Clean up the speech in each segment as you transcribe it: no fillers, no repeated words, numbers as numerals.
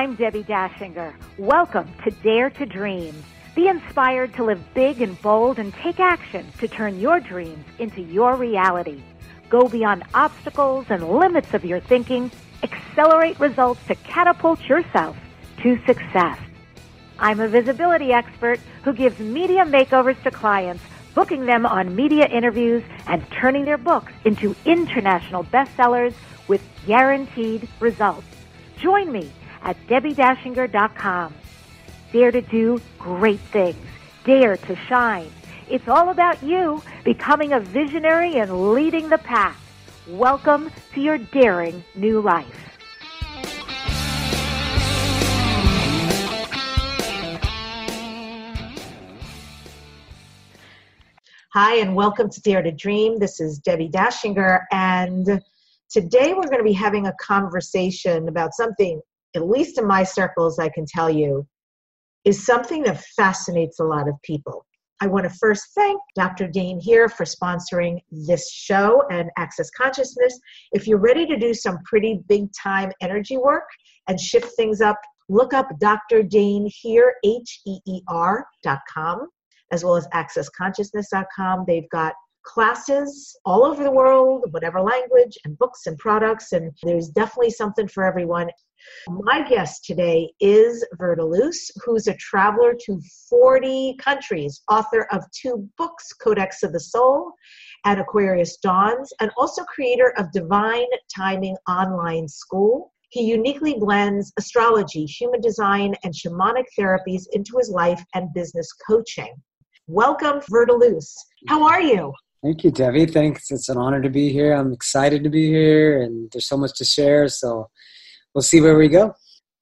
I'm Debbie Dashinger. Welcome to Dare to Dream. Be inspired to live big and bold and take action to turn your dreams into your reality. Go beyond obstacles and limits of your thinking. Accelerate results to catapult yourself to success. I'm a visibility expert who gives media makeovers to clients, booking them on media interviews and turning their books into international bestsellers with guaranteed results. Join me at DebbieDashinger.com. Dare to do great things. Dare to shine. It's all about you becoming a visionary and leading the pack. Welcome to your daring new life. Hi, and welcome to Dare to Dream. This is Debbie Dashinger, and today we're going to be having a conversation about something, at least in my circles, I can tell you, is something that fascinates a lot of people. I want to first thank Dr. Dain Heer for sponsoring this show and Access Consciousness. If you're ready to do some pretty big time energy work and shift things up, look up Dr. Dain Heer, HEER.com, as well as accessconsciousness.com. They've got classes all over the world, whatever language, and books and products, and there's definitely something for everyone. My guest today is Verda Luce, who's a traveler to 40 countries, author of 2 books, Codex of the Soul and Aquarius Dawns, and also creator of Divine Timing Online School. He uniquely blends astrology, human design, and shamanic therapies into his life and business coaching. Welcome, Verda Luce. How are you? Thank you, Debbie. Thanks. It's an honor to be here. I'm excited to be here, and there's so much to share. So we'll see where we go.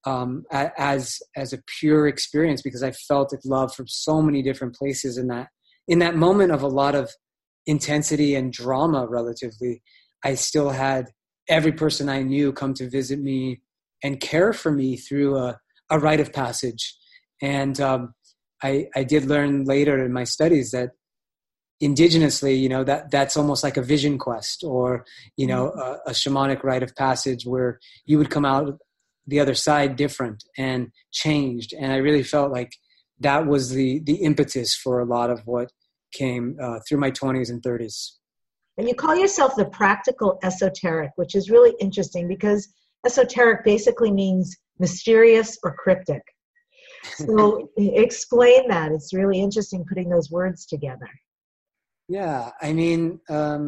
As a pure experience, because I felt love from so many different places in that moment of a lot of intensity and drama. Relatively, I still had every person I knew come to visit me and care for me through a rite of passage. And I did learn later in my studies that indigenously, that's almost like a vision quest or, a shamanic rite of passage where you would come out the other side different and changed. And I really felt like that was the impetus for a lot of what came through my 20s and 30s. And you call yourself the practical esoteric, which is really interesting because esoteric basically means mysterious or cryptic. So explain that. It's really interesting putting those words together. Yeah, I mean,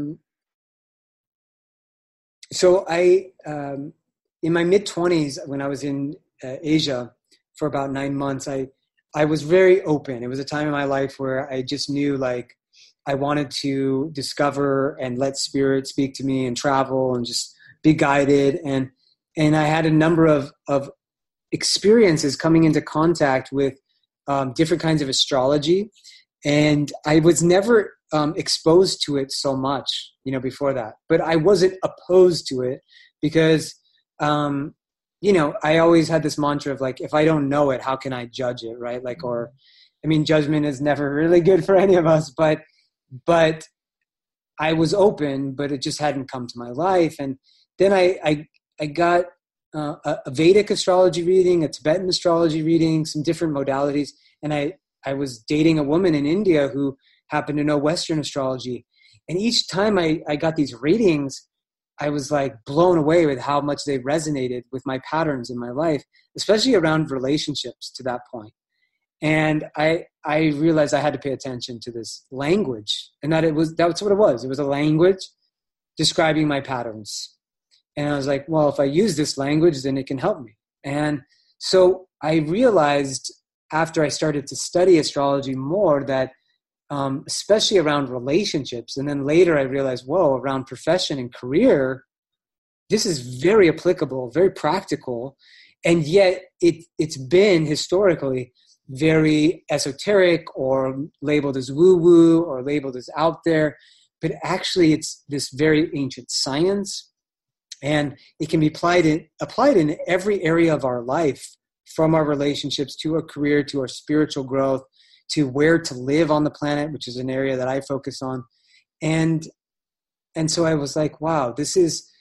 so I, in my mid-20s, when I was in Asia for about 9 months, I was very open. It was a time in my life where I just knew like I wanted to discover and let spirit speak to me and travel and just be guided. And I had a number of experiences coming into contact with different kinds of astrology. And I was never exposed to it so much, before that. But I wasn't opposed to it because, I always had this mantra of like, if I don't know it, how can I judge it, right? Like, judgment is never really good for any of us. But I was open, but it just hadn't come to my life. And then I got a Vedic astrology reading, a Tibetan astrology reading, some different modalities. And I was dating a woman in India who happened to know Western astrology. And each time I got these readings, I was like blown away with how much they resonated with my patterns in my life, especially around relationships to that point. And I realized I had to pay attention to this language and that's what it was. It was a language describing my patterns. And I was like, well, if I use this language, then it can help me. And so I realized after I started to study astrology more that especially around relationships, and then later I realized, whoa, around profession and career, this is very applicable, very practical, and yet it's been historically very esoteric or labeled as woo-woo or labeled as out there, but actually it's this very ancient science, and it can be applied in every area of our life, from our relationships to our career, to our spiritual growth, to where to live on the planet, which is an area that I focus on. And so I was like, wow, this is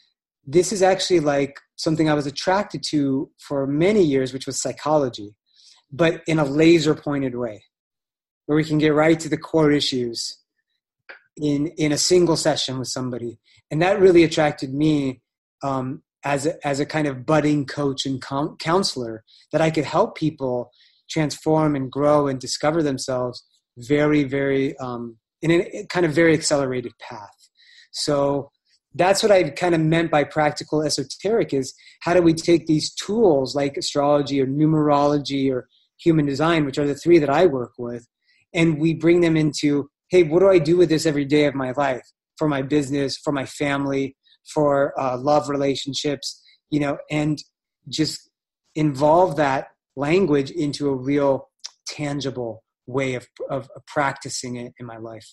this is actually like something I was attracted to for many years, which was psychology, but in a laser pointed way, where we can get right to the core issues in a single session with somebody. And that really attracted me as a kind of budding coach and counselor, that I could help people transform and grow and discover themselves very, very in a kind of very accelerated path. So that's what I kind of meant by practical esoteric, is how do we take these tools like astrology or numerology or human design, which are the three that I work with, and we bring them into, hey, what do I do with this every day of my life, for my business, for my family, for love relationships, and just involve that language into a real tangible way of practicing it in my life.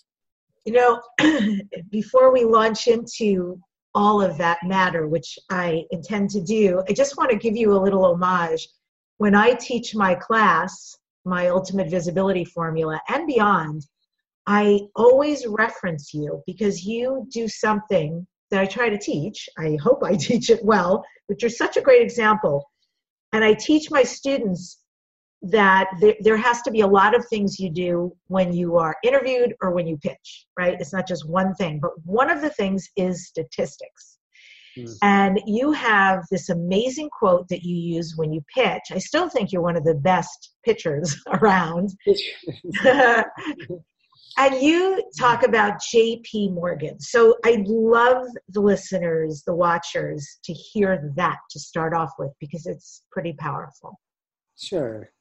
Before we launch into all of that matter, which I intend to do, I just want to give you a little homage. When I teach my class, my Ultimate Visibility Formula and beyond, I always reference you, because you do something that I try to teach. I hope I teach it well, but you're such a great example. And I teach my students that there has to be a lot of things you do when you are interviewed or when you pitch, right? It's not just one thing, but one of the things is statistics. And you have this amazing quote that you use when you pitch. I still think you're one of the best pitchers around. And you talk about J.P. Morgan. So I'd love the listeners, the watchers, to hear that to start off with, because it's pretty powerful. Sure.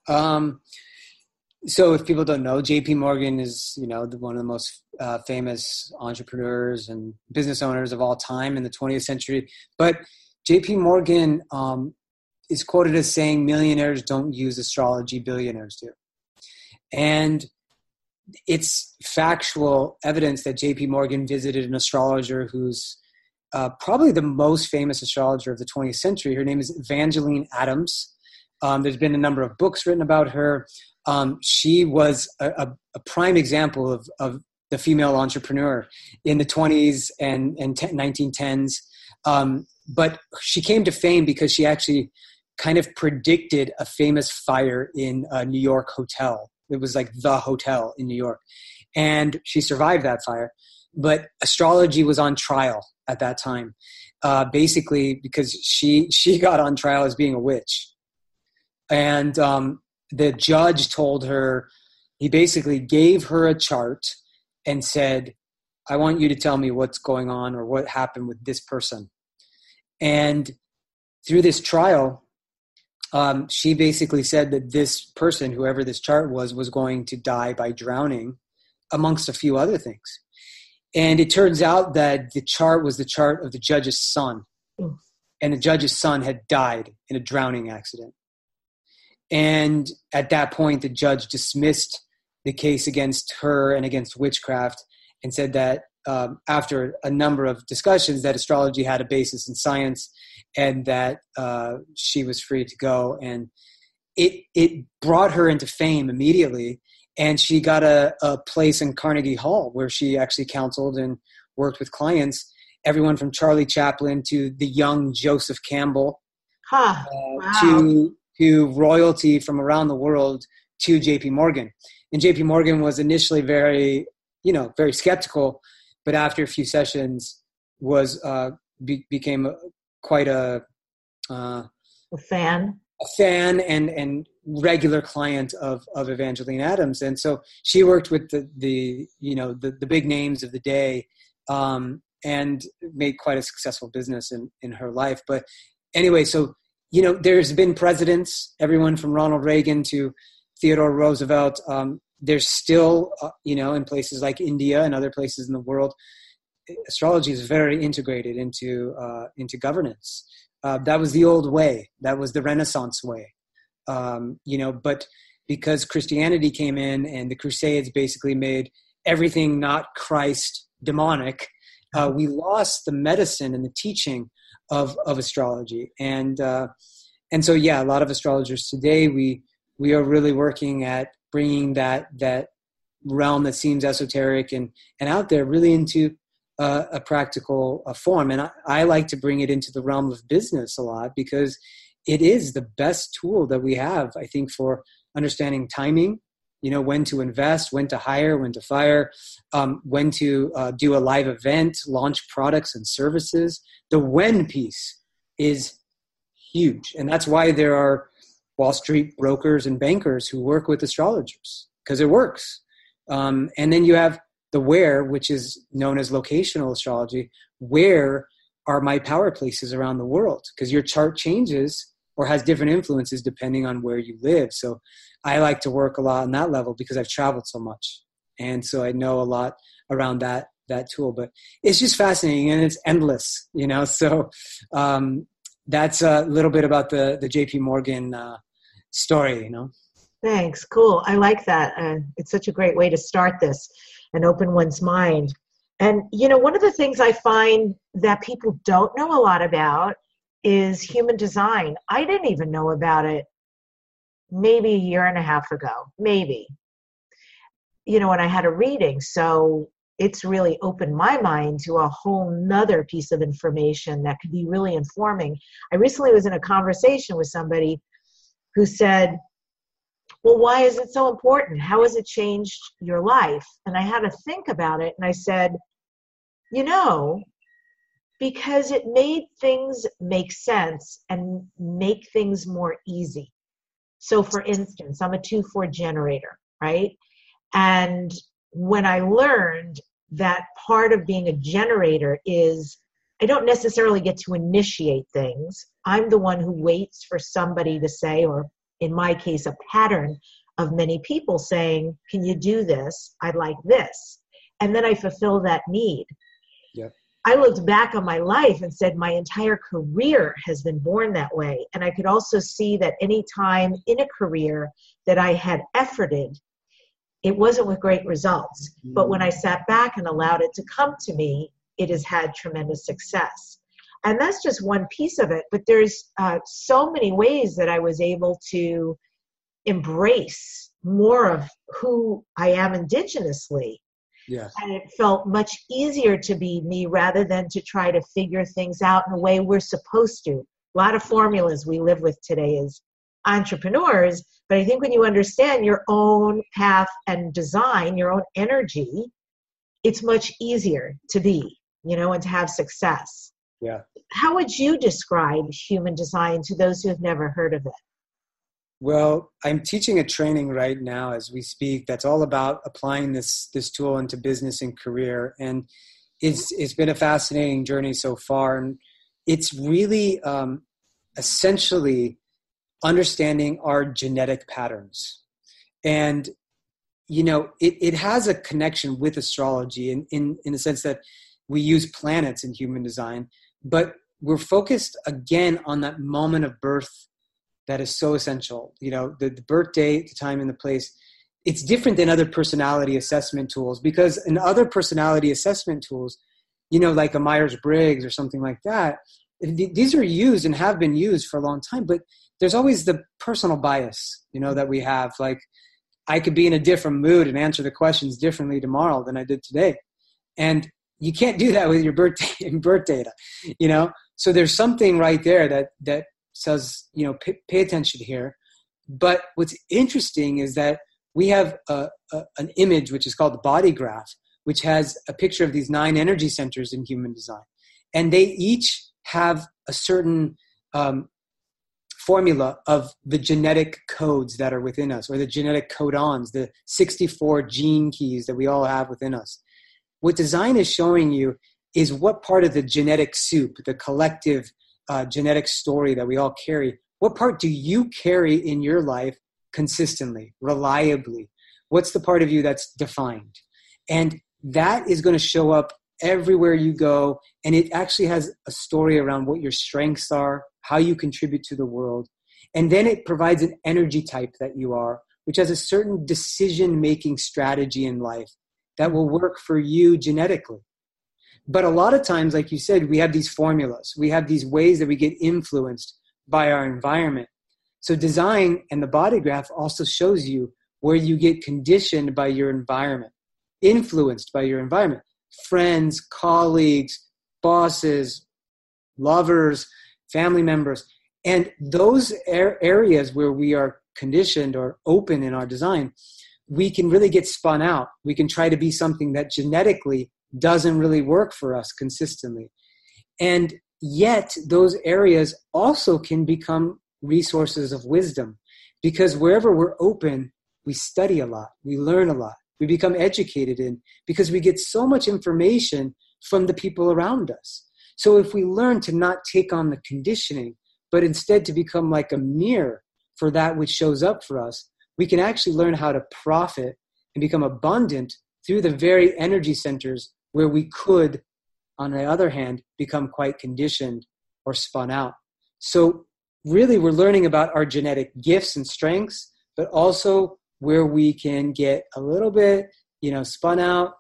So if people don't know, J.P. Morgan is, one of the most famous entrepreneurs and business owners of all time in the 20th century. But J.P. Morgan is quoted as saying, millionaires don't use astrology, billionaires do. And it's factual evidence that J.P. Morgan visited an astrologer who's probably the most famous astrologer of the 20th century. Her name is Evangeline Adams. There's been a number of books written about her. She was a prime example of the female entrepreneur in the 20s and 1910s. But she came to fame because she actually kind of predicted a famous fire in a New York hotel. It was like the hotel in New York. And she survived that fire. But astrology was on trial at that time, basically because she got on trial as being a witch. And the judge told her, he basically gave her a chart and said, I want you to tell me what's going on or what happened with this person. And through this trial, she basically said that this person, whoever this chart was going to die by drowning, amongst a few other things. And it turns out that the chart was the chart of the judge's son. And the judge's son had died in a drowning accident. And at that point, the judge dismissed the case against her and against witchcraft and said that after a number of discussions that astrology had a basis in science and that she was free to go. And it brought her into fame immediately. And she got a place in Carnegie Hall where she actually counseled and worked with clients, everyone from Charlie Chaplin to the young Joseph Campbell, to royalty from around the world to J.P. Morgan. And J.P. Morgan was initially very skeptical, but after a few sessions became quite a fan and regular client of Evangeline Adams. And so she worked with the big names of the day and made quite a successful business in her life. But anyway, so there's been presidents, everyone from Ronald Reagan to Theodore Roosevelt. There's still, in places like India and other places in the world, astrology is very integrated into governance. That was the old way. That was the Renaissance way. But because Christianity came in and the Crusades basically made everything not Christ demonic, we lost the medicine and the teaching of astrology. And so, a lot of astrologers today, we are really working at bringing that realm that seems esoteric and out there really into a practical form. And I like to bring it into the realm of business a lot because it is the best tool that we have, I think, for understanding timing, when to invest, when to hire, when to fire, when to do a live event, launch products and services. The when piece is huge. And that's why there are Wall Street brokers and bankers who work with astrologers, because it works. And then you have the where, which is known as locational astrology. Where are my power places around the world? Because your chart changes or has different influences depending on where you live. So I like to work a lot on that level because I've traveled so much. And so I know a lot around that tool. But it's just fascinating and it's endless, So that's a little bit about the JP Morgan story, Thanks. Cool. I like that. It's such a great way to start this and open one's mind. And, one of the things I find that people don't know a lot about is human design. I didn't even know about it maybe a year and a half ago, maybe, when I had a reading. So it's really opened my mind to a whole nother piece of information that could be really informing. I recently was in a conversation with somebody who said, well, why is it so important? How has it changed your life? And I had to think about it. And I said, because it made things make sense and make things more easy. So for instance, I'm a 2-4 generator, right? And when I learned that part of being a generator is I don't necessarily get to initiate things. I'm the one who waits for somebody to say, or in my case, a pattern of many people saying, can you do this? I'd like this. And then I fulfill that need. Yep. I looked back on my life and said my entire career has been born that way. And I could also see that any time in a career that I had efforted, it wasn't with great results. But when I sat back and allowed it to come to me, it has had tremendous success. And that's just one piece of it. But there's so many ways that I was able to embrace more of who I am indigenously. Yes. And it felt much easier to be me rather than to try to figure things out in a way we're supposed to. A lot of formulas we live with today as entrepreneurs. But I think when you understand your own path and design, your own energy, it's much easier to be, and to have success. Yeah. How would you describe human design to those who have never heard of it? Well, I'm teaching a training right now as we speak that's all about applying this tool into business and career. And it's been a fascinating journey so far. And it's really essentially understanding our genetic patterns. And, it has a connection with astrology in the sense that we use planets in human design, but we're focused again on that moment of birth that is so essential. The birth date, the time and the place. It's different than other personality assessment tools because in other personality assessment tools, like a Myers-Briggs or something like that, these are used and have been used for a long time, but there's always the personal bias, that we have. Like I could be in a different mood and answer the questions differently tomorrow than I did today. And you can't do that with your birth data, So there's something right there that says, pay attention here. But what's interesting is that we have an image which is called the body graph, which has a picture of these 9 energy centers in human design. And they each have a certain formula of the genetic codes that are within us, or the genetic codons, the 64 gene keys that we all have within us. What design is showing you is what part of the genetic soup, the collective genetic story that we all carry, what part do you carry in your life consistently, reliably? What's the part of you that's defined? And that is going to show up everywhere you go. And it actually has a story around what your strengths are, how you contribute to the world. And then it provides an energy type that you are, which has a certain decision-making strategy in life that will work for you genetically. But a lot of times, like you said, we have these formulas. We have these ways that we get influenced by our environment. So design and the body graph also shows you where you get conditioned by your environment, influenced by your environment. friends, colleagues, bosses, lovers, family members. And those areas where we are conditioned or open in our design, we can really get spun out. We can try to be something that genetically doesn't really work for us consistently. And yet those areas also can become resources of wisdom, because wherever we're open, we study a lot, we learn a lot, we become educated in, because we get so much information from the people around us. So if we learn to not take on the conditioning, but instead to become like a mirror for that which shows up for us, we can actually learn how to profit and become abundant through the very energy centers where we could, on the other hand, become quite conditioned or spun out. So really we're learning about our genetic gifts and strengths, but also where we can get a little bit, spun out,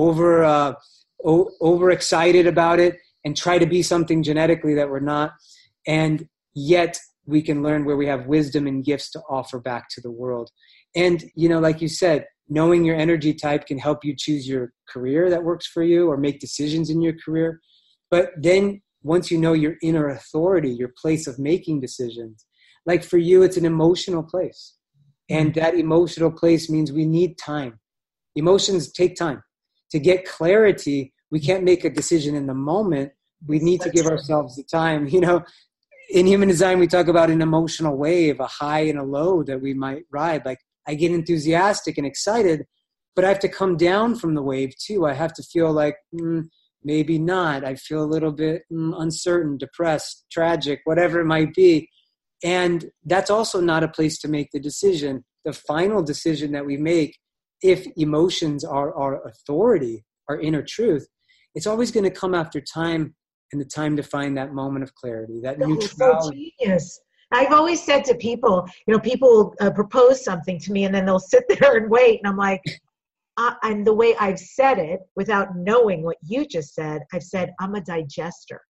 overexcited about it, and try to be something genetically that we're not. And yet we can learn where we have wisdom and gifts to offer back to the world. And, like you said, knowing your energy type can help you choose your career that works for you or make decisions in your career. But then once you know your inner authority, your place of making decisions, like for you, it's an emotional place. And that emotional place means we need time. Emotions take time. To get clarity, we can't make a decision in the moment. We need to give ourselves the time. In human design, we talk about an emotional wave, a high and a low that we might ride. Like I get enthusiastic and excited, but I have to come down from the wave too. I have to feel like, maybe not. I feel a little bit uncertain, depressed, tragic, whatever it might be. And that's also not a place to make the decision. The final decision that we make, if emotions are our authority, our inner truth, it's always going to come after time, and the time to find that moment of clarity, that neutrality. So genius. I've always said to people, people propose something to me and then they'll sit there and wait. And I'm like, and the way I've said it without knowing what you just said, I've said, I'm a digester.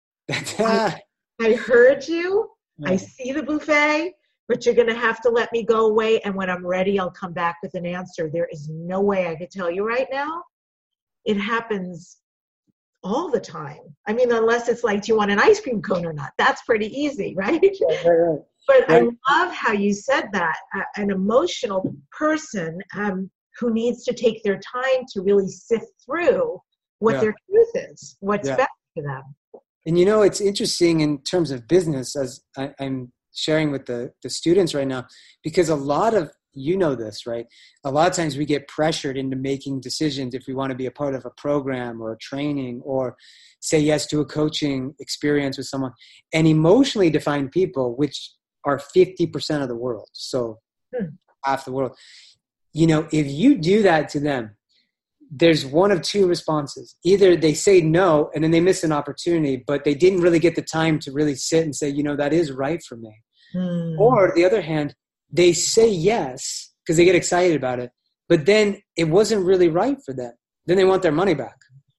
I heard you. Yeah. I see the buffet, but you're going to have to let me go away. And when I'm ready, I'll come back with an answer. There is no way I could tell you right now. It happens all the time. I mean, unless it's like, do you want an ice cream cone or not? That's pretty easy, right? Right. But I love how you said that. An emotional person who needs to take their time to really sift through what their truth is, what's best for them. And it's interesting in terms of business, as I'm sharing with the students right now, because a lot of, this, right? A lot of times we get pressured into making decisions if we want to be a part of a program or a training or say yes to a coaching experience with someone. And emotionally defined people, which are 50% of the world, so half the world, if you do that to them, there's one of two responses. Either they say no and then they miss an opportunity, but they didn't really get the time to really sit and say, that is right for me. Or the other hand, they say yes because they get excited about it, but then it wasn't really right for them. Then they want their money back,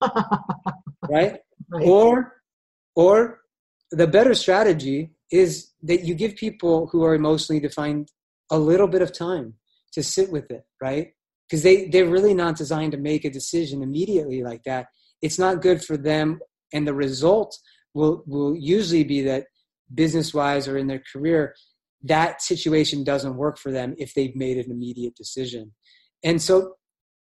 right? Or the better strategy is that you give people who are emotionally defined a little bit of time to sit with it, right? Because they're really not designed to make a decision immediately like that. It's not good for them, and the result will usually be that business-wise or in their career, that situation doesn't work for them if they've made an immediate decision. And so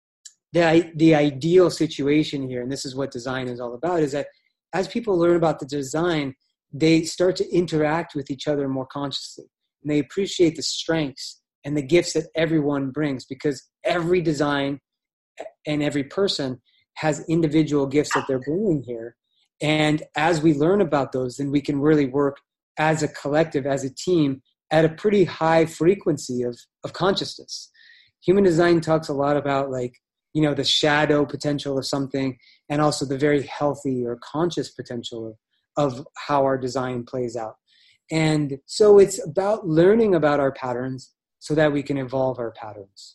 the ideal situation here, and this is what design is all about, is that as people learn about the design, they start to interact with each other more consciously. And they appreciate the strengths and the gifts that everyone brings, because every design and every person has individual gifts that they're bringing here. And as we learn about those, then we can really work as a collective, as a team, at a pretty high frequency of consciousness. Human design talks a lot about the shadow potential of something, and also the very healthy or conscious potential of how our design plays out. And so it's about learning about our patterns so that we can evolve our patterns,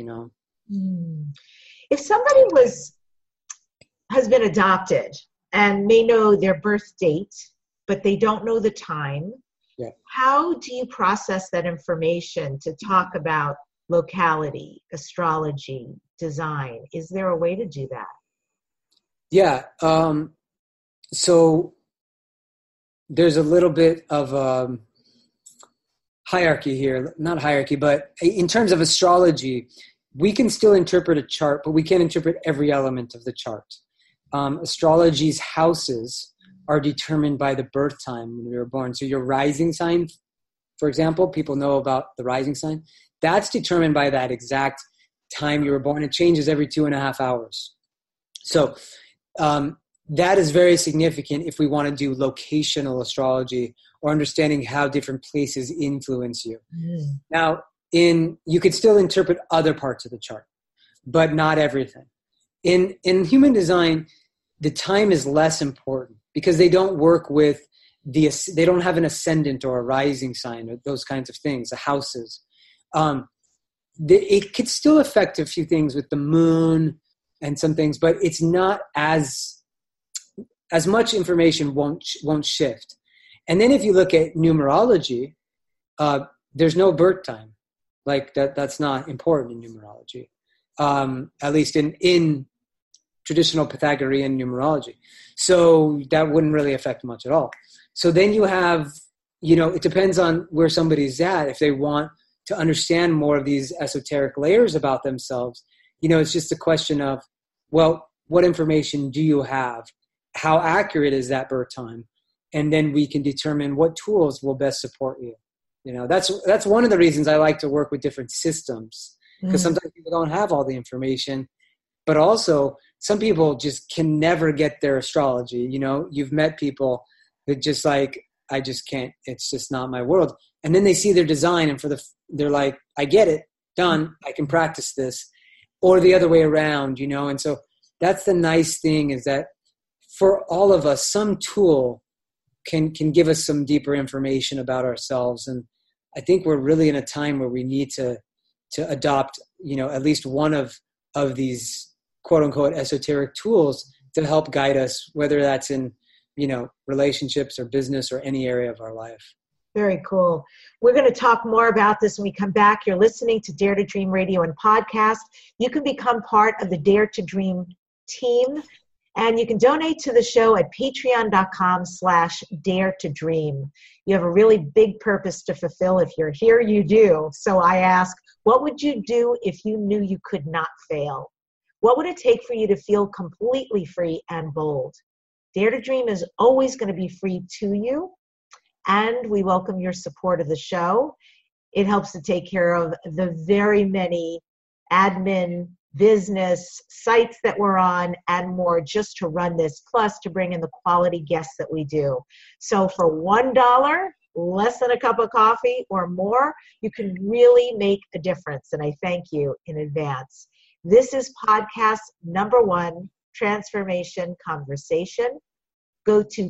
If somebody has been adopted and may know their birth date, but they don't know the time, how do you process that information to talk about locality, astrology, design? Is there a way to do that? Yeah. So there's a little bit of hierarchy here, not hierarchy, but in terms of astrology, we can still interpret a chart, but we can't interpret every element of the chart. Astrology's houses are determined by the birth time when we were born. So your rising sign, for example, people know about the rising sign. That's determined by that exact time you were born. It changes every 2.5 hours. So that is very significant if we want to do locational astrology or understanding how different places influence you. Mm. Now, you could still interpret other parts of the chart, but not everything. In human design, the time is less important because they don't work with they don't have an ascendant or a rising sign or those kinds of things, the houses. It could still affect a few things with the moon and some things, but it's not as much information won't shift. And then if you look at numerology, there's no birth time. Like that's not important in numerology, at least in traditional Pythagorean numerology. So that wouldn't really affect much at all. So then you have, it depends on where somebody's at. If they want to understand more of these esoteric layers about themselves, it's just a question of, well, what information do you have? How accurate is that birth time? And then we can determine what tools will best support you. That's one of the reasons I like to work with different systems, because sometimes people don't have all the information, but also some people just can never get their astrology. You've met people that just like, I just can't, it's just not my world. And then they see their design and they're like, I get it, done. I can practice this, or the other way around, And so that's the nice thing, is that for all of us, some tool can give us some deeper information about ourselves. And I think we're really in a time where we need to adopt, at least one of these quote unquote esoteric tools to help guide us, whether that's in, relationships or business or any area of our life. Very cool. We're going to talk more about this when we come back. You're listening to Dare to Dream Radio and Podcast. You can become part of the Dare to Dream team, and you can donate to the show at patreon.com/dare to dream. You have a really big purpose to fulfill. If you're here, you do. So I ask, what would you do if you knew you could not fail? What would it take for you to feel completely free and bold? Dare to Dream is always going to be free to you, and we welcome your support of the show. It helps to take care of the very many admin, business, sites that we're on, and more, just to run this, plus to bring in the quality guests that we do. So for $1, less than a cup of coffee or more, you can really make a difference, and I thank you in advance. This is podcast number 1, Transformation Conversation. Go to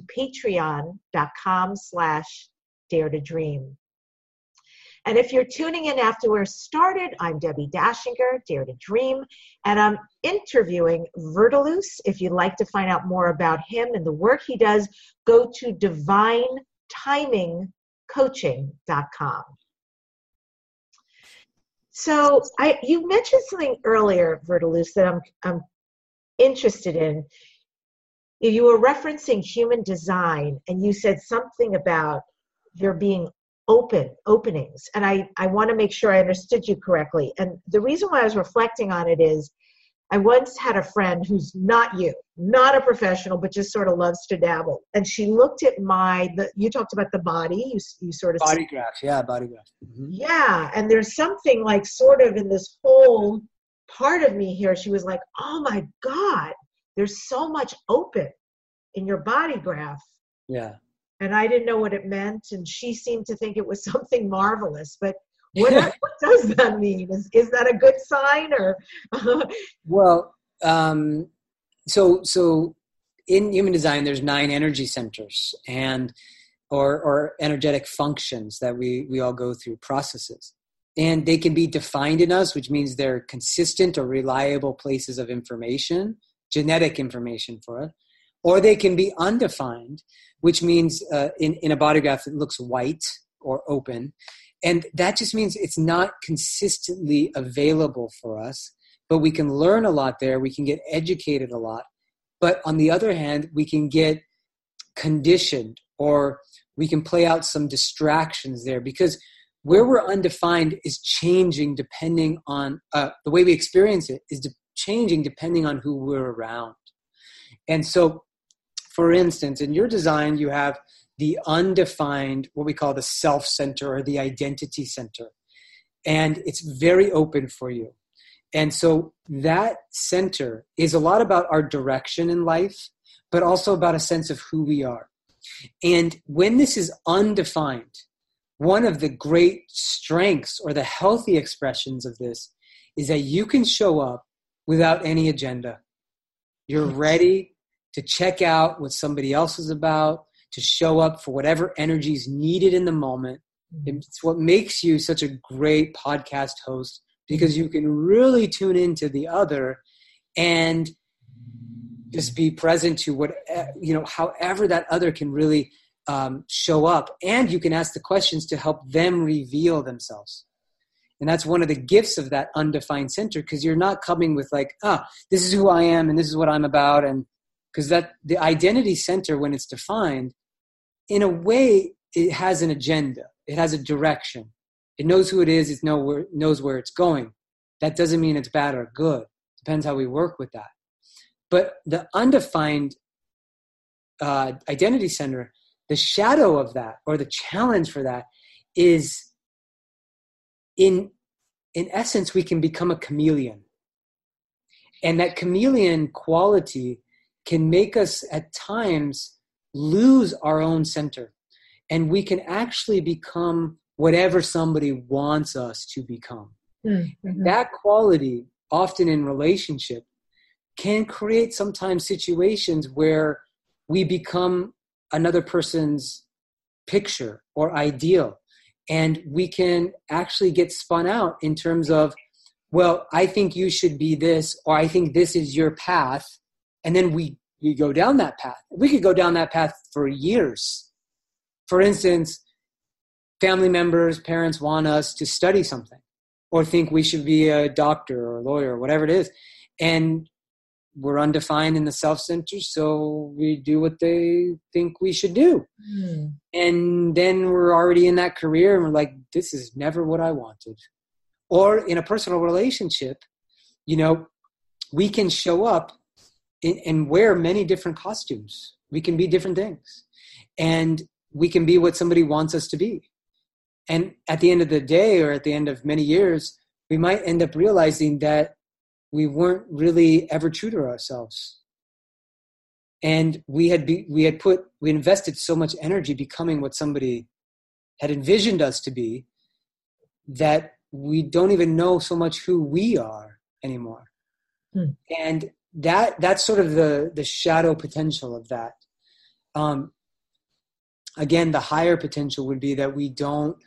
patreon.com/dare to dream. And if you're tuning in after we're started, I'm Debbie Dashinger, Dare to Dream, and I'm interviewing Verdelus. If you'd like to find out more about him and the work he does, go to divinetimingcoaching.com. So you mentioned something earlier, Verdelus, that I'm interested in. You were referencing human design, and you said something about there being openings. And I want to make sure I understood you correctly. And the reason why I was reflecting on it is I once had a friend who's not a professional, but just sort of loves to dabble. And she looked at you talked about the body, you sort of body graph. Yeah, body graph. Mm-hmm. Yeah. And there's something like sort of in this whole part of me here. She was like, oh my God, there's so much open in your body graph. Yeah. And I didn't know what it meant, and she seemed to think it was something marvelous. But what does that mean? Is that a good sign, or? Well, so in human design, there's 9 energy centers or energetic functions that we all go through, processes, and they can be defined in us, which means they're consistent or reliable places of information, genetic information for us. Or they can be undefined, which means in a body graph it looks white or open. And that just means it's not consistently available for us, but we can learn a lot there. We can get educated a lot. But on the other hand, we can get conditioned, or we can play out some distractions there, because where we're undefined is changing depending on the way we experience it is changing depending on who we're around. And so, for instance, in your design, you have the undefined, what we call the self center or the identity center. And it's very open for you. And so that center is a lot about our direction in life, but also about a sense of who we are. And when this is undefined, one of the great strengths or the healthy expressions of this is that you can show up without any agenda. You're ready to check out what somebody else is about, to show up for whatever energy is needed in the moment. It's what makes you such a great podcast host, because you can really tune into the other and just be present to what, however that other can really show up. And you can ask the questions to help them reveal themselves. And that's one of the gifts of that undefined center, because you're not coming with like, this is who I am and this is what I'm about. And because that the identity center, when it's defined, in a way, it has an agenda. It has a direction. It knows who it is. It knows where it's going. That doesn't mean it's bad or good. Depends how we work with that. But the undefined identity center, the shadow of that, or the challenge for that, is in essence, we can become a chameleon. And that chameleon quality can make us at times lose our own center. And we can actually become whatever somebody wants us to become. Mm-hmm. That quality, often in relationship, can create sometimes situations where we become another person's picture or ideal. And we can actually get spun out in terms of, well, I think you should be this, or I think this is your path. And then we go down that path. We could go down that path for years. For instance, family members, parents want us to study something, or think we should be a doctor or a lawyer or whatever it is. And we're undefined in the self-center, so we do what they think we should do. Mm. And then we're already in that career and we're like, this is never what I wanted. Or in a personal relationship, we can show up and wear many different costumes. We can be different things. And we can be what somebody wants us to be. And at the end of the day, or at the end of many years, we might end up realizing that we weren't really ever true to ourselves. And we invested so much energy becoming what somebody had envisioned us to be, that we don't even know so much who we are anymore. And that's sort of the shadow potential of that. Again, the higher potential would be that we don't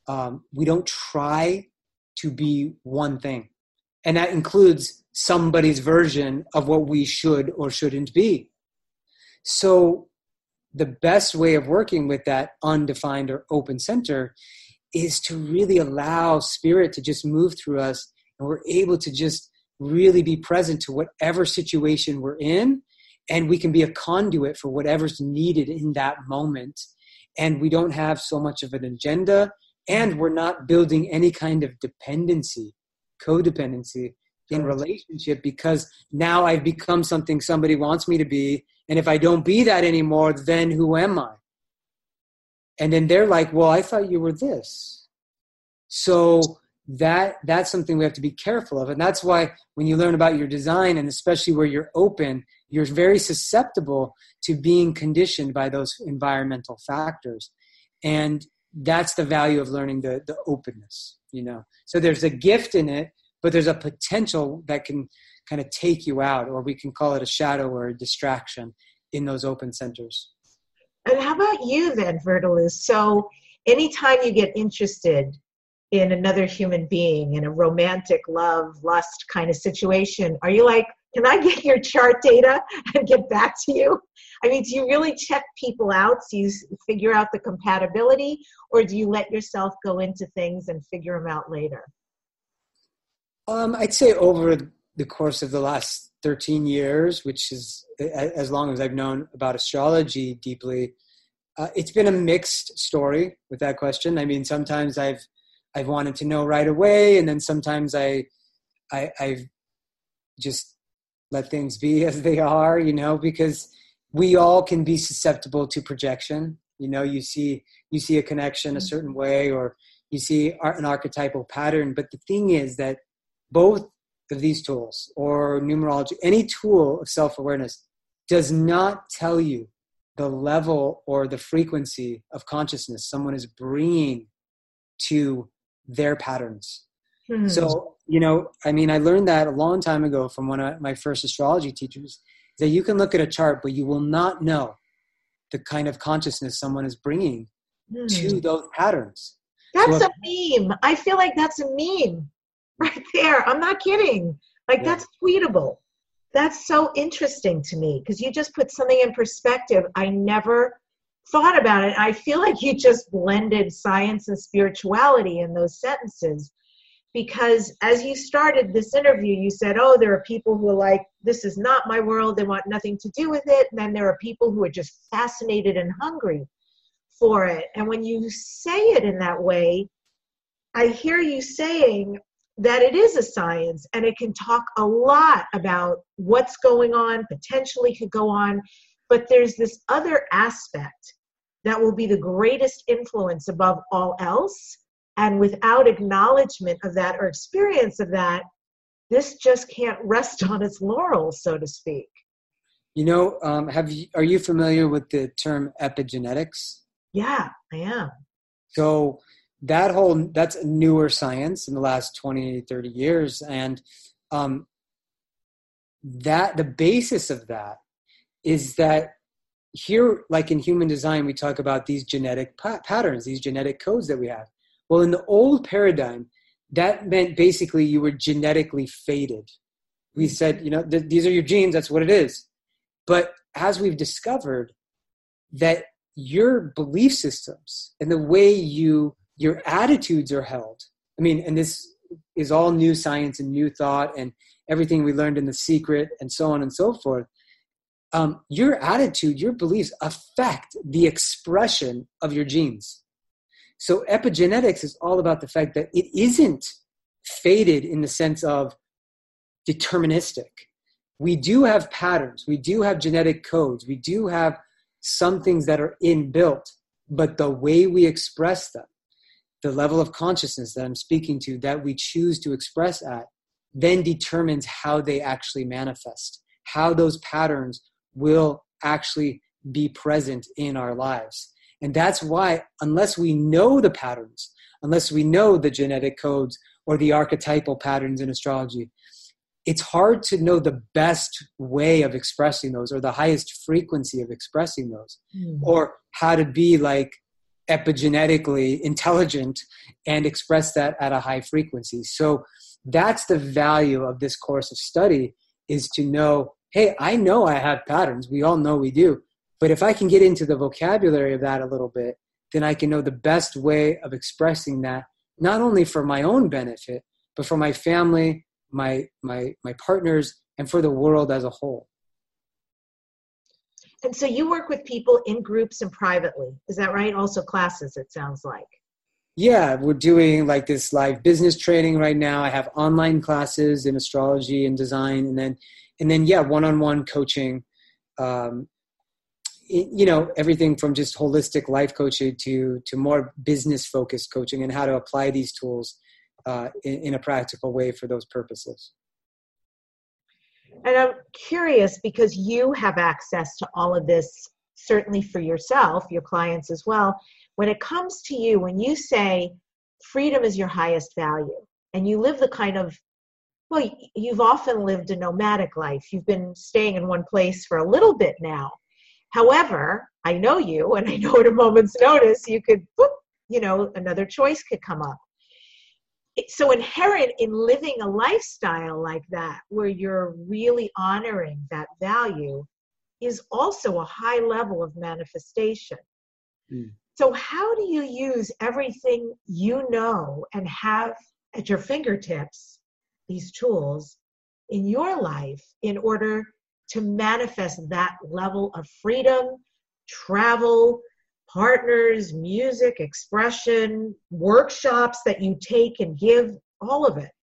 try to be one thing. And that includes somebody's version of what we should or shouldn't be. So the best way of working with that undefined or open center is to really allow spirit to just move through us, and we're able to just really be present to whatever situation we're in, and we can be a conduit for whatever's needed in that moment. And we don't have so much of an agenda, and we're not building any kind of codependency in relationship, because now I've become something somebody wants me to be. And if I don't be that anymore, then who am I? And then they're like, well, I thought you were this. So that's something we have to be careful of. And that's why when you learn about your design, and especially where you're open, you're very susceptible to being conditioned by those environmental factors. And that's the value of learning the openness, So there's a gift in it, but there's a potential that can kind of take you out, or we can call it a shadow or a distraction in those open centers. And how about you then, Verdelus? So anytime you get interested in another human being, in a romantic love, lust kind of situation, are you like, can I get your chart data and get back to you? I mean, do you really check people out? Do you figure out the compatibility, or do you let yourself go into things and figure them out later? I'd say over the course of the last 13 years, which is as long as I've known about astrology deeply, it's been a mixed story with that question. I mean, sometimes I've wanted to know right away, and then sometimes I've just let things be as they are, because we all can be susceptible to projection. You see a connection a certain way, or you see an archetypal pattern. But the thing is that both of these tools, or numerology, any tool of self-awareness, does not tell you the level or the frequency of consciousness someone is bringing to their patterns. So, I learned that a long time ago from one of my first astrology teachers, that you can look at a chart, but you will not know the kind of consciousness someone is bringing to those patterns. That's a meme. I feel like that's a meme right there. I'm not kidding. That's tweetable. That's so interesting to me, because you just put something in perspective. I never thought about it. I feel like you just blended science and spirituality in those sentences, because as you started this interview, you said, there are people who are like, this is not my world. They want nothing to do with it. And then there are people who are just fascinated and hungry for it. And when you say it in that way, I hear you saying that it is a science, and it can talk a lot about what's going on, potentially could go on, but there's this other aspect that will be the greatest influence above all else. And without acknowledgement of that or experience of that, this just can't rest on its laurels, so to speak. Are you familiar with the term epigenetics? Yeah, I am. So that's a newer science in the last 20, 30 years. And that the basis of that is that here, like in human design, we talk about these genetic patterns, these genetic codes that we have. Well, in the old paradigm, that meant basically you were genetically fated. We said, these are your genes, that's what it is. But as we've discovered that your belief systems and the way your attitudes are held, and this is all new science and new thought and everything we learned in The Secret and so on and so forth, your attitude, your beliefs affect the expression of your genes. So epigenetics is all about the fact that it isn't fated in the sense of deterministic. We do have patterns. We do have genetic codes. We do have some things that are inbuilt, but the way we express them, the level of consciousness that I'm speaking to, that we choose to express at, then determines how they actually manifest, how those patterns will actually be present in our lives. And that's why, unless we know the patterns, unless we know the genetic codes or the archetypal patterns in astrology, it's hard to know the best way of expressing those, or the highest frequency of expressing those, or how to be epigenetically intelligent and express that at a high frequency. So that's the value of this course of study, is to know, hey, I know I have patterns. We all know we do. But if I can get into the vocabulary of that a little bit, then I can know the best way of expressing that, not only for my own benefit, but for my family, my partners, and for the world as a whole. And so you work with people in groups and privately. Is that right? Also classes, it sounds like. Yeah, we're doing this live business training right now. I have online classes in astrology and design, and then one-on-one coaching. Everything from just holistic life coaching to more business-focused coaching, and how to apply these tools in a practical way for those purposes. And I'm curious, because you have access to all of this, certainly for yourself, your clients as well. When it comes to you, when you say freedom is your highest value, and you live the kind of, you've often lived a nomadic life. You've been staying in one place for a little bit now. However, I know you, and I know at a moment's notice, you could, another choice could come up. So inherent in living a lifestyle like that, where you're really honoring that value, is also a high level of manifestation. So how do you use everything you know and have at your fingertips, these tools, in your life in order to manifest that level of freedom, travel, partners, music, expression, workshops that you take and give, all of it?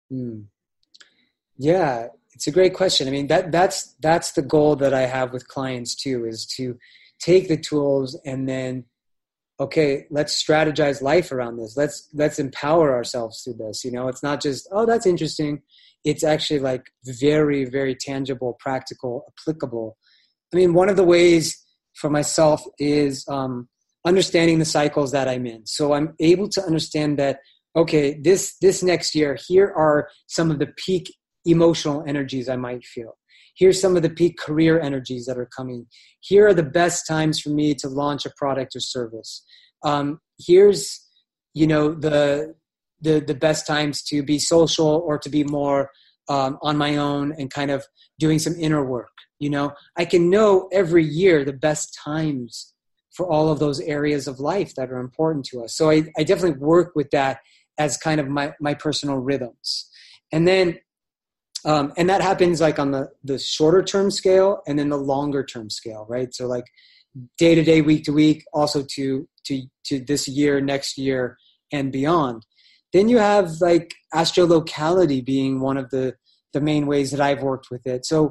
Yeah, it's a great question. I mean, that's the goal that I have with clients too, is to take the tools and then, okay, let's strategize life around this. Let's empower ourselves through this. It's not just, oh, that's interesting. It's actually like very, very tangible, practical, applicable. I mean, one of the ways for myself is understanding the cycles that I'm in. So I'm able to understand that, okay, this next year, here are some of the peak emotional energies I might feel. Here's some of the peak career energies that are coming. Here are the best times for me to launch a product or service. Here's, the best times to be social or to be more on my own and kind of doing some inner work. I can know every year the best times for all of those areas of life that are important to us. So I definitely work with that as kind of my personal rhythms. And then, and that happens like on the shorter term scale and then the longer term scale, right? So like day to day, week to week, also to this year, next year, and beyond. Then you have like astrolocality being one of the main ways that I've worked with it. So,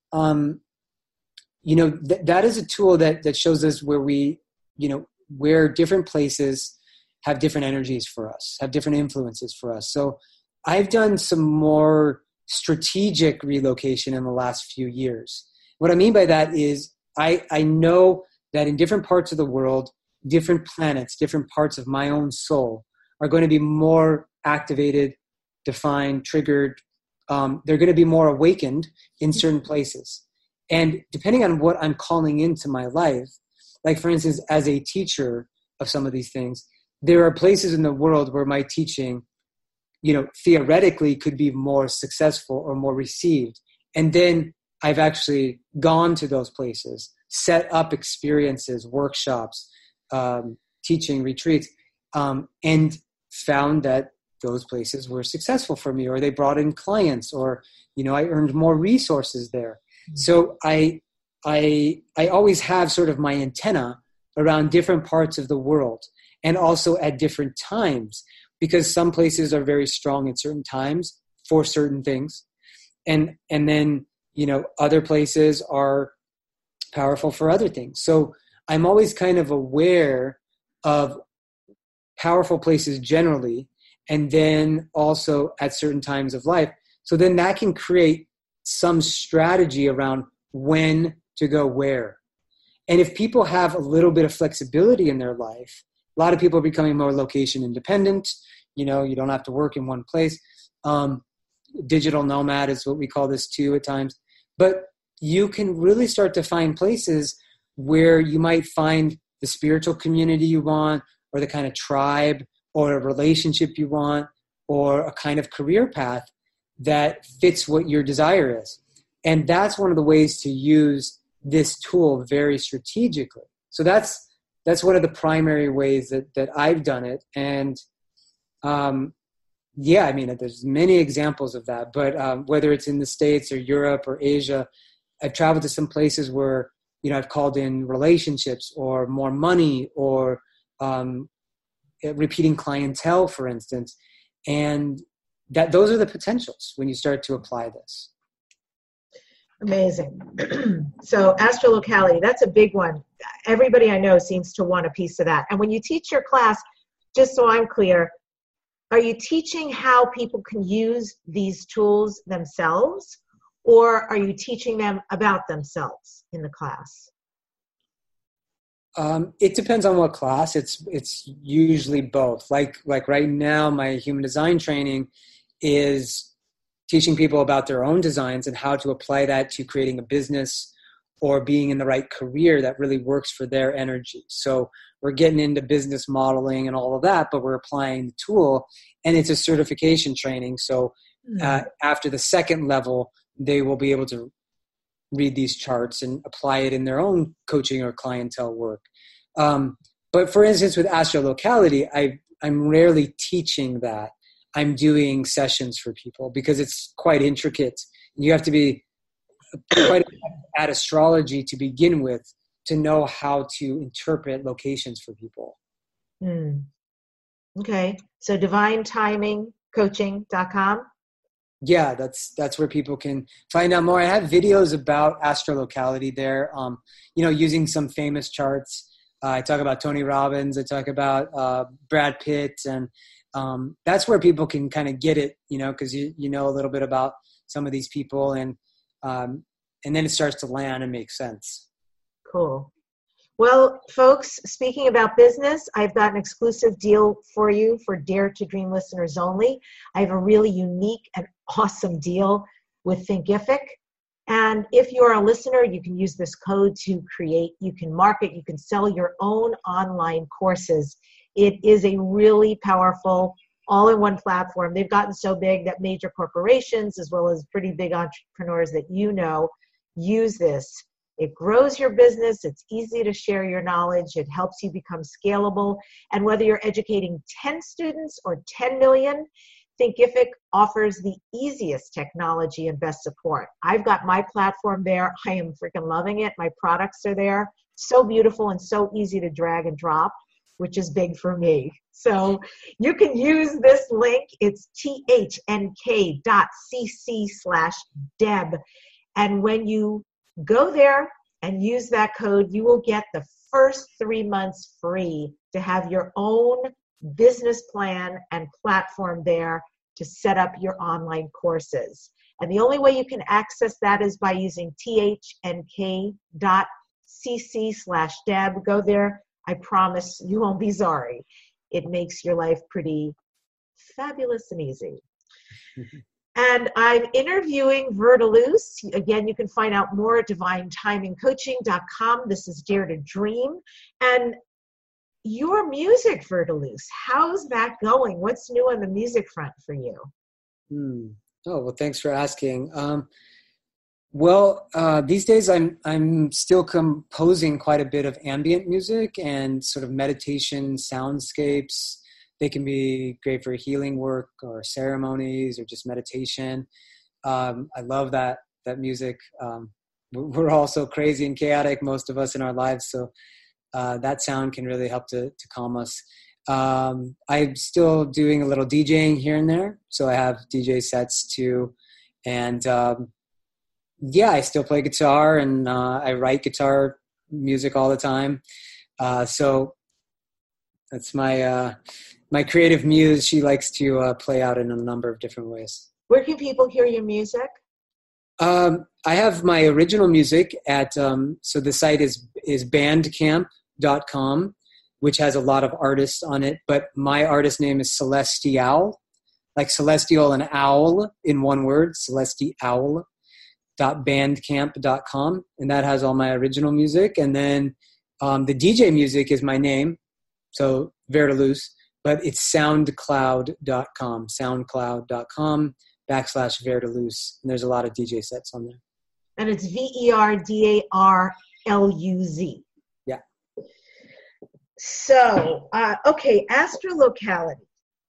that is a tool that shows us where where different places have different energies for us, have different influences for us. So I've done some more strategic relocation in the last few years. What I mean by that is I know that in different parts of the world, different planets, different parts of my own soul are going to be more activated, defined, triggered. They're going to be more awakened in certain places. And depending on what I'm calling into my life, like for instance, as a teacher of some of these things, there are places in the world where my teaching, theoretically could be more successful or more received. And then I've actually gone to those places, set up experiences, workshops, teaching retreats, and found that those places were successful for me, or they brought in clients, or, I earned more resources there. So I always have sort of my antenna around different parts of the world and also at different times, because some places are very strong at certain times for certain things. And then, other places are powerful for other things. So I'm always kind of aware of powerful places generally, and then also at certain times of life. So then that can create some strategy around when to go where. And if people have a little bit of flexibility in their life, a lot of people are becoming more location independent. You don't have to work in one place. Digital nomad is what we call this too at times. But you can really start to find places where you might find the spiritual community you want, or the kind of tribe or a relationship you want, or a kind of career path that fits what your desire is. And that's one of the ways to use this tool very strategically. So that's one of the primary ways that I've done it. And there's many examples of that, but whether it's in the States or Europe or Asia, I've traveled to some places where, I've called in relationships or more money or repeating clientele, for instance. And those are the potentials when you start to apply this. Amazing. So astrolocality, that's a big one. Everybody I know seems to want a piece of that. And when you teach your class, just so I'm clear, are you teaching how people can use these tools themselves, or are you teaching them about themselves in the class? It depends on what class. It's usually both. Like right now, my human design training is teaching people about their own designs and how to apply that to creating a business or being in the right career that really works for their energy. So we're getting into business modeling and all of that, but we're applying the tool, and it's a certification training. So after the second level, they will be able to read these charts and apply it in their own coaching or clientele work. But for instance, with astrolocality, I'm rarely teaching that. I'm doing sessions for people because it's quite intricate You have to be quite at astrology to begin with to know how to interpret locations for people. Okay. So divinetimingcoaching.com. Yeah, that's where people can find out more. I have videos about astrolocality there, using some famous charts. I talk about Tony Robbins. I talk about Brad Pitt. And that's where people can kind of get it, because you know a little bit about some of these people. And then it starts to land and make sense. Cool. Well, folks, speaking about business, I've got an exclusive deal for you for Dare to Dream listeners only. I have a really unique and awesome deal with Thinkific. And if you're a listener, you can use this code to create, you can market, you can sell your own online courses. It is a really powerful all-in-one platform. They've gotten so big that major corporations, as well as pretty big entrepreneurs that use this. It grows your business. It's easy to share your knowledge. It helps you become scalable. And whether you're educating 10 students or 10 million, Thinkific offers the easiest technology and best support. I've got my platform there. I am freaking loving it. My products are there. So beautiful and so easy to drag and drop, which is big for me. So you can use this link. It's thnk.cc/Deb. And when you go there and use that code, you will get the first 3 months free to have your own business plan and platform there to set up your online courses. And the only way you can access that is by using thnk.cc/Deb. Go there. I promise you won't be sorry. It makes your life pretty fabulous and easy. And I'm interviewing Verdelus. Again, you can find out more at divinetimingcoaching.com. This is Dare to Dream. And your music, Verdelus, how's that going? What's new on the music front for you? Oh, well, thanks for asking. These days I'm still composing quite a bit of ambient music and sort of meditation soundscapes. They can be great for healing work or ceremonies or just meditation. I love that music. We're all so crazy and chaotic, most of us in our lives. So that sound can really help to calm us. I'm still doing a little DJing here and there. So I have DJ sets too. And I still play guitar and I write guitar music all the time. So that's my creative muse. She likes to play out in a number of different ways. Where can people hear your music? I have my original music at, so the site is bandcamp.com, which has a lot of artists on it, but my artist name is Celestial, like celestial and owl in one word, celestial.bandcamp.com. And that has all my original music. And then the DJ music is my name, so Verdelus, but it's soundcloud.com, soundcloud.com/Verdelus. And there's a lot of DJ sets on there. And it's VERDARLUZ. Yeah. So, okay, astrolocality.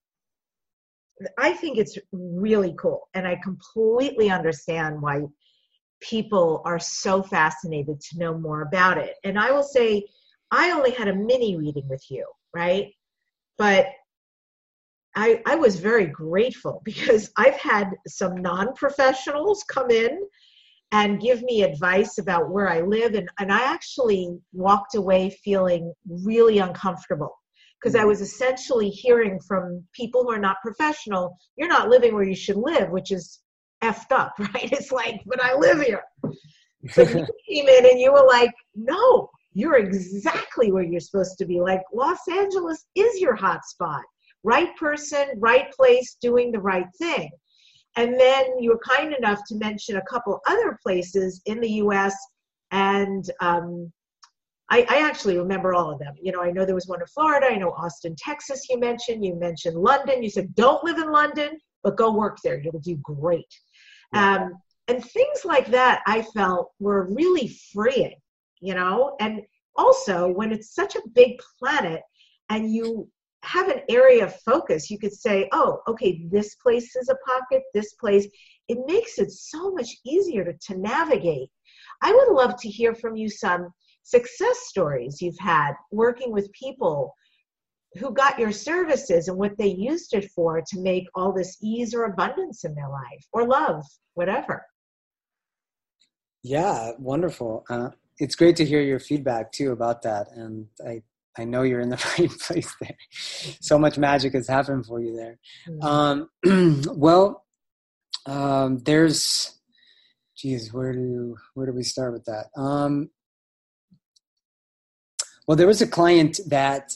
I think it's really cool. And I completely understand why people are so fascinated to know more about it. And I will say, I only had a mini reading with you, right? But I was very grateful because I've had some non-professionals come in and give me advice about where I live. And I actually walked away feeling really uncomfortable because I was essentially hearing from people who are not professional, you're not living where you should live, which is effed up, right? It's like, but I live here. So you came in and you were like, no, you're exactly where you're supposed to be. Like Los Angeles is your hot spot. Right person, right place, doing the right thing. And then you were kind enough to mention a couple other places in the U.S. And I actually remember all of them. You know, I know there was one in Florida. I know Austin, Texas you mentioned. You mentioned London. You said, don't live in London, but go work there. You'll do great. Yeah. And things like that I felt were really freeing, you know. And also when it's such a big planet and you have an area of focus. You could say, oh, okay, this place is a pocket, this place. It makes it so much easier to navigate. I would love to hear from you some success stories you've had working with people who got your services and what they used it for to make all this ease or abundance in their life, or love, whatever. Yeah, wonderful. It's great to hear your feedback too about that. And I know you're in the right place there. So much magic has happened for you there. There's, where do we start with that? Well, there was a client that,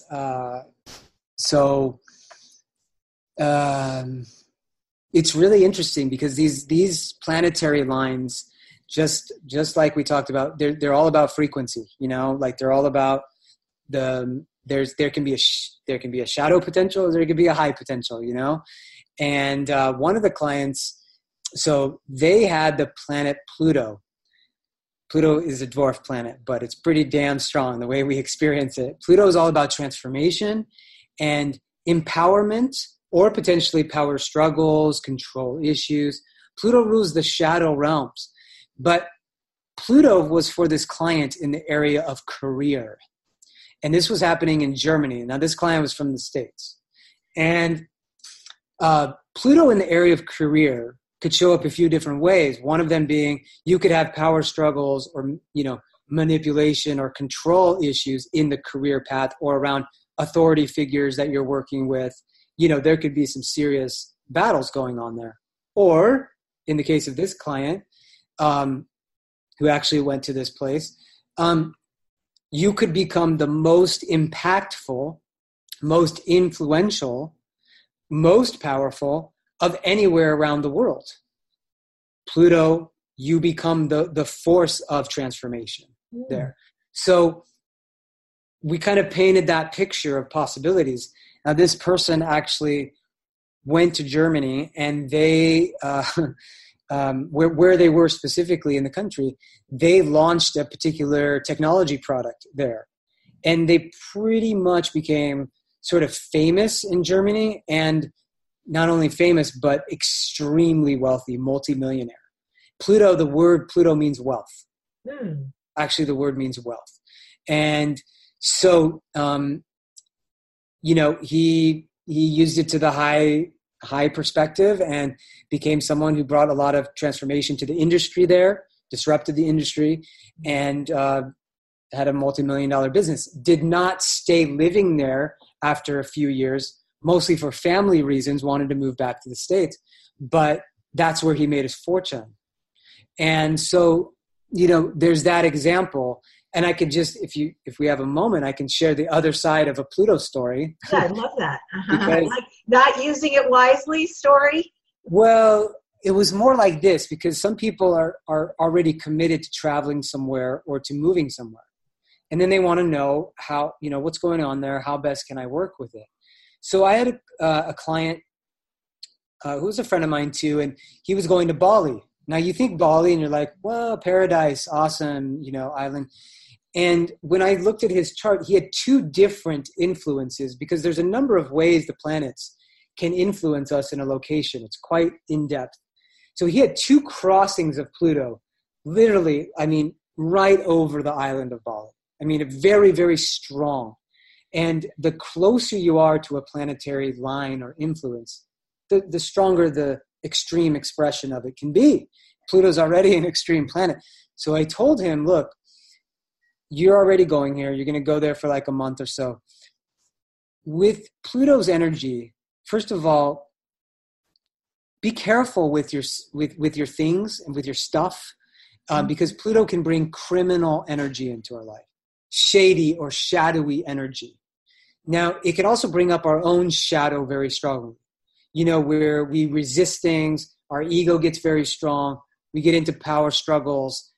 it's really interesting because these planetary lines, just like we talked about, they're all about frequency, like they're all about there can be a shadow potential, or there can be a high potential, and one of the clients, so they had the planet Pluto. Pluto is a dwarf planet, but it's pretty damn strong the way we experience it. Pluto is all about transformation and empowerment, or potentially power struggles, control issues. Pluto rules the shadow realms. But Pluto was for this client in the area of career. And this was happening in Germany. Now, this client was from the States. And Pluto in the area of career could show up a few different ways. One of them being you could have power struggles or, manipulation or control issues in the career path or around authority figures that you're working with. There could be some serious battles going on there. Or in the case of this client, who actually went to this place, you could become the most impactful, most influential, most powerful of anywhere around the world. Pluto, you become the force of transformation there. So we kind of painted that picture of possibilities. Now, this person actually went to Germany, and they, where they were specifically in the country, they launched a particular technology product there. And they pretty much became sort of famous in Germany, and not only famous, but extremely wealthy, multimillionaire. Pluto, the word Pluto means wealth. Actually, the word means wealth. And so, he used it to the high perspective and became someone who brought a lot of transformation to the industry there, disrupted the industry, and had a multi-million-dollar business. Did not stay living there after a few years, mostly for family reasons, wanted to move back to the States, but that's where he made his fortune. And so, there's that example. And I could just, if we have a moment, I can share the other side of a Pluto story. Yeah, I love that. Like not using it wisely story? Well, it was more like this, because some people are already committed to traveling somewhere or to moving somewhere. And then they want to know how, what's going on there, how best can I work with it? So I had a client who was a friend of mine too, and he was going to Bali. Now you think Bali and you're like, well, paradise, awesome, island. And when I looked at his chart, he had two different influences, because there's a number of ways the planets can influence us in a location. It's quite in-depth. So he had two crossings of Pluto, literally, right over the island of Bali. Very, very strong. And the closer you are to a planetary line or influence, the stronger the extreme expression of it can be. Pluto's already an extreme planet. So I told him, look, you're already going here. You're going to go there for like a month or so. With Pluto's energy, first of all, be careful with your things and with your stuff, because Pluto can bring criminal energy into our life, shady or shadowy energy. Now, it can also bring up our own shadow very strongly, where we resist things, our ego gets very strong, we get into power struggles,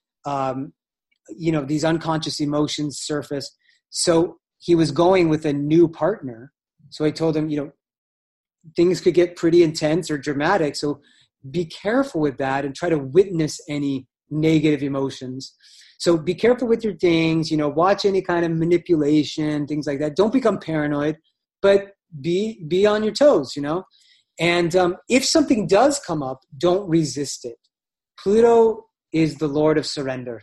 these unconscious emotions surface. So he was going with a new partner. So I told him, things could get pretty intense or dramatic. So be careful with that and try to witness any negative emotions. So be careful with your things, watch any kind of manipulation, things like that. Don't become paranoid, but be on your toes, And if something does come up, don't resist it. Pluto is the Lord of surrender,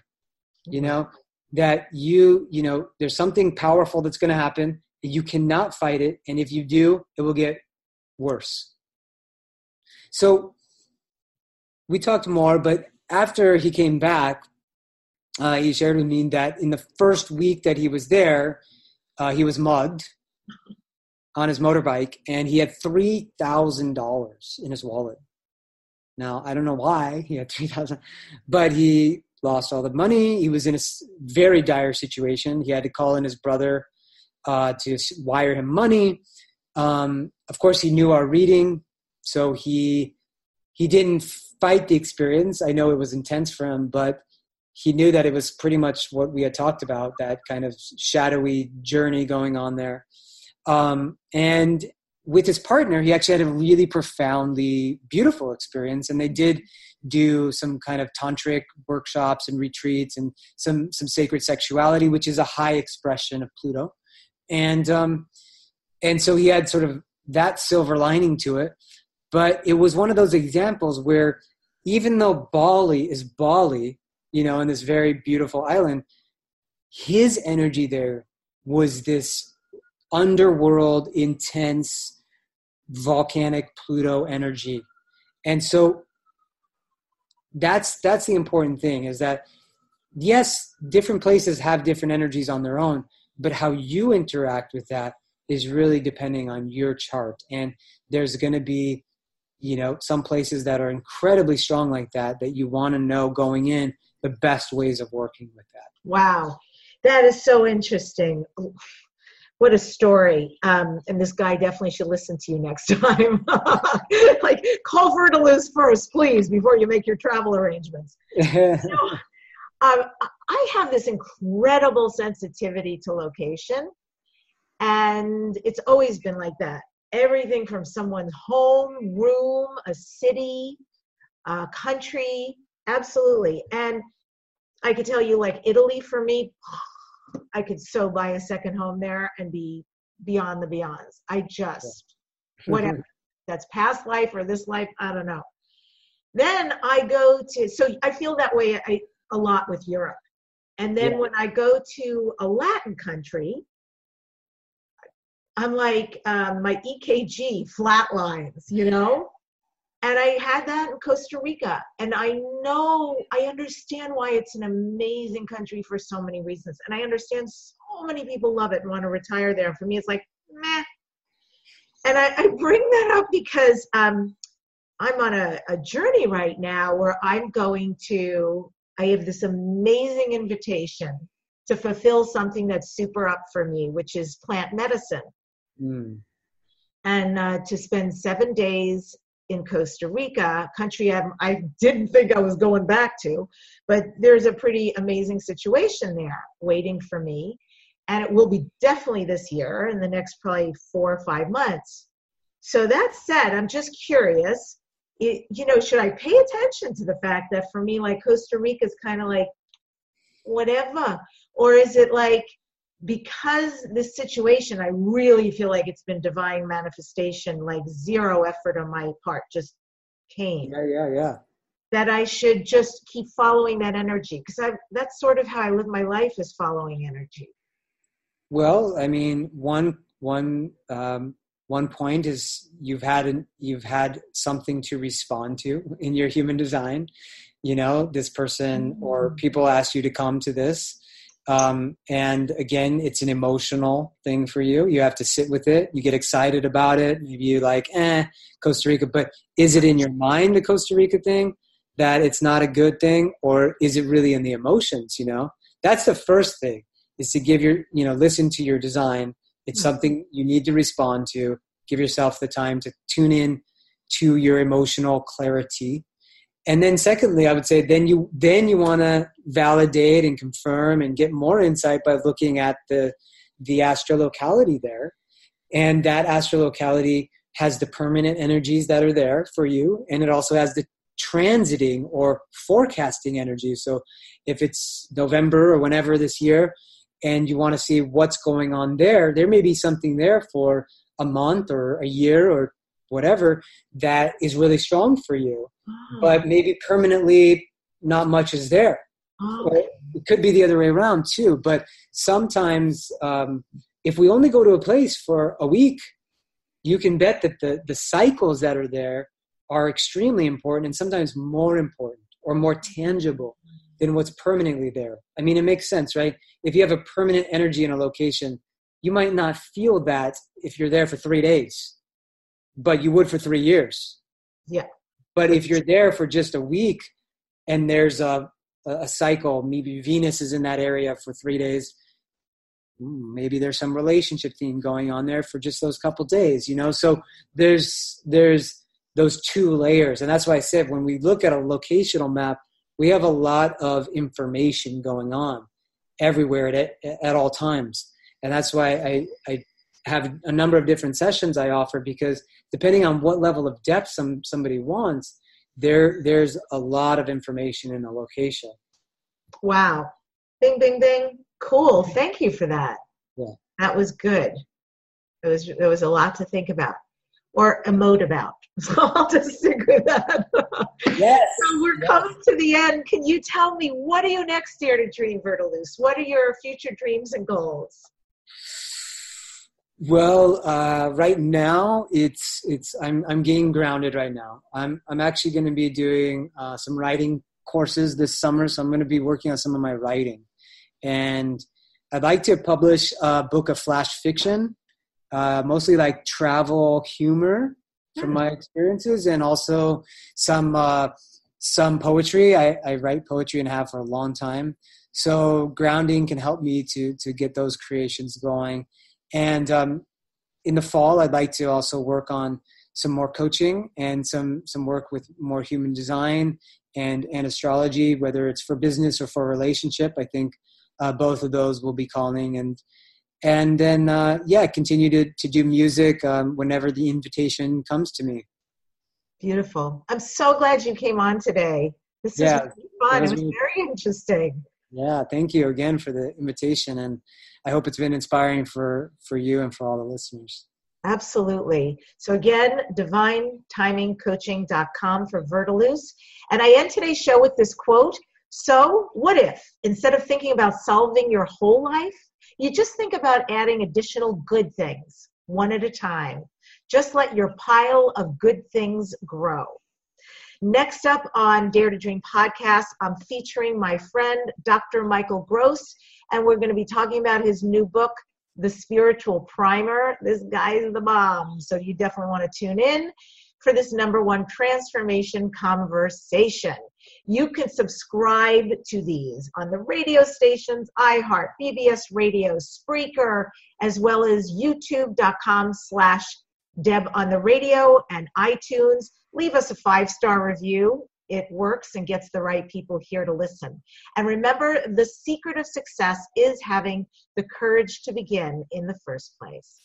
that there's something powerful that's going to happen. You cannot fight it. And if you do, it will get worse. So we talked more, but after he came back, he shared with me that in the first week that he was there, he was mugged on his motorbike, and he had $3,000 in his wallet. Now, I don't know why he had $3,000, but he lost all the money. He was in a very dire situation. He had to call in his brother to wire him money. Of course, he knew our reading, so he didn't fight the experience. I know it was intense for him, but he knew that it was pretty much what we had talked about, that kind of shadowy journey going on there. And with his partner, he actually had a really profoundly beautiful experience. And they did do some kind of tantric workshops and retreats and some sacred sexuality, which is a high expression of Pluto. And so he had sort of that silver lining to it. But it was one of those examples where even though Bali is Bali, in this very beautiful island, his energy there was this underworld, intense, volcanic Pluto energy. And so that's the important thing, is that, yes, different places have different energies on their own, but how you interact with that is really depending on your chart. And there's going to be, some places that are incredibly strong like that you want to know going in the best ways of working with that. Wow. That is so interesting. What a story. And this guy definitely should listen to you next time. Like, call Vertilus first, please, before you make your travel arrangements. I have this incredible sensitivity to location, and it's always been like that. Everything from someone's home, room, a city, a country, absolutely. And I could tell you, like Italy for me, I could so buy a second home there and be beyond the beyonds. Whatever. That's past life or this life, I don't know. Then so I feel that way a lot with Europe. And then when I go to a Latin country, I'm like, my EKG flatlines, And I had that in Costa Rica. And I understand why it's an amazing country for so many reasons. And I understand so many people love it and want to retire there. For me, it's like, meh. And I bring that up because I'm on a journey right now where I have this amazing invitation to fulfill something that's super up for me, which is plant medicine. And to spend 7 days in Costa Rica, country I didn't think I was going back to, but there's a pretty amazing situation there waiting for me. And it will be definitely this year, in the next probably 4 or 5 months. So that said, I'm just curious, should I pay attention to the fact that for me, like, Costa Rica is kind of like whatever? Or is it like, because this situation, I really feel like it's been divine manifestation, like zero effort on my part, just came. Yeah. That I should just keep following that energy, because that's sort of how I live my life, is following energy. Well, I mean, one point is you've had something to respond to in your human design. This person or people ask you to come to this. And again, it's an emotional thing for you. You have to sit with it. You get excited about it. Maybe you like, Costa Rica, but is it in your mind, the Costa Rica thing, that it's not a good thing? Or is it really in the emotions? That's the first thing, is to listen to your design. It's something you need to respond to. Give yourself the time to tune in to your emotional clarity. And then secondly, I would say then you want to validate and confirm and get more insight by looking at the astrolocality there. And that astrolocality has the permanent energies that are there for you. And it also has the transiting or forecasting energy. So if it's November or whenever this year, and you want to see what's going on there may be something there for a month or a year or whatever that is really strong for you. But maybe permanently not much is there. Or it could be the other way around too. But sometimes if we only go to a place for a week, you can bet that the cycles that are there are extremely important and sometimes more important or more tangible than what's permanently there. I mean, it makes sense, right? If you have a permanent energy in a location, you might not feel that if you're there for 3 days, but you would for 3 years. Yeah. But if you're there for just a week and there's a cycle, maybe Venus is in that area for 3 days, maybe there's some relationship theme going on there for just those couple days, So there's those two layers. And that's why I said when we look at a locational map, we have a lot of information going on everywhere at all times. And that's why I have a number of different sessions I offer, because depending on what level of depth somebody wants, there's a lot of information in a location. Wow. Bing, bing, bing. Cool. Thank you for that. Yeah. That was good. There was a lot to think about or emote about. So I'll just stick with that. Yes. So we're coming to the end. Can you tell me, what are you next Dare to Dream, Verdelus? What are your future dreams and goals? Well, right now I'm getting grounded right now. I'm actually going to be doing some writing courses this summer. So I'm going to be working on some of my writing, and I'd like to publish a book of flash fiction, mostly like travel humor from my experiences, and also some poetry. I write poetry and have for a long time. So grounding can help me to get those creations going. And in the fall, I'd like to also work on some more coaching and some work with more human design and astrology, whether it's for business or for a relationship. I think both of those will be calling. And then, continue to do music whenever the invitation comes to me. Beautiful. I'm so glad you came on today. This is really fun. It was very interesting. Yeah, thank you again for the invitation, and I hope it's been inspiring for you and for all the listeners. Absolutely. So again, divinetimingcoaching.com for Verdelus. And I end today's show with this quote. So what if, instead of thinking about solving your whole life, you just think about adding additional good things, one at a time. Just let your pile of good things grow. Next up on Dare to Dream podcast, I'm featuring my friend, Dr. Michael Gross, and we're going to be talking about his new book, The Spiritual Primer. This guy is the bomb, so you definitely want to tune in for this #1 transformation conversation. You can subscribe to these on the radio stations, iHeart, BBS Radio, Spreaker, as well as youtube.com/Deb on the radio and iTunes. Leave us a 5-star review. It works and gets the right people here to listen. And remember, the secret of success is having the courage to begin in the first place.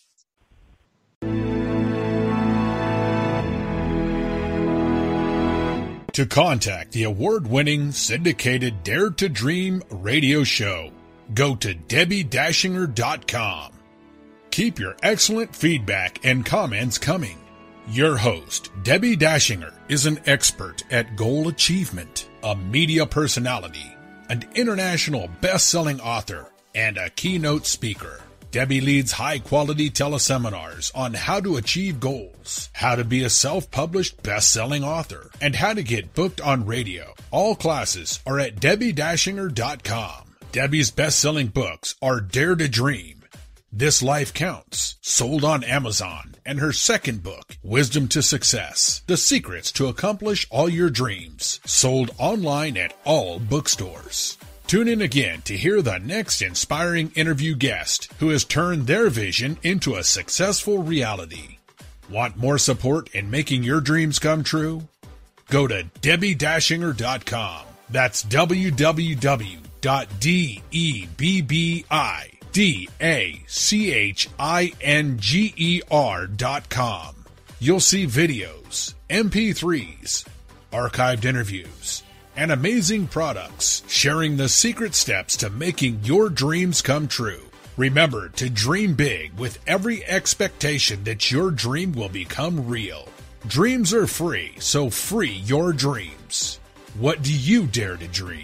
To contact the award-winning syndicated Dare to Dream radio show, go to DebbieDashinger.com. Keep your excellent feedback and comments coming. Your host, Debbie Dashinger, is an expert at goal achievement, a media personality, an international best-selling author, and a keynote speaker. Debbie leads high-quality teleseminars on how to achieve goals, how to be a self-published best-selling author, and how to get booked on radio. All classes are at DebbieDashinger.com. Debbie's best-selling books are Dare to Dream, This Life Counts, sold on Amazon, and her second book, Wisdom to Success, The Secrets to Accomplish All Your Dreams, sold online at all bookstores. Tune in again to hear the next inspiring interview guest who has turned their vision into a successful reality. Want more support in making your dreams come true? Go to DebbieDashinger.com. That's www.DebbieDashinger.com. You'll see videos, MP3s, archived interviews, and amazing products sharing the secret steps to making your dreams come true. Remember to dream big with every expectation that your dream will become real. Dreams are free, so free your dreams. What do you dare to dream?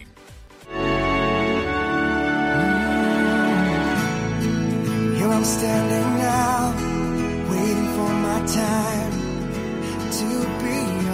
Here I'm standing now, waiting for my time to be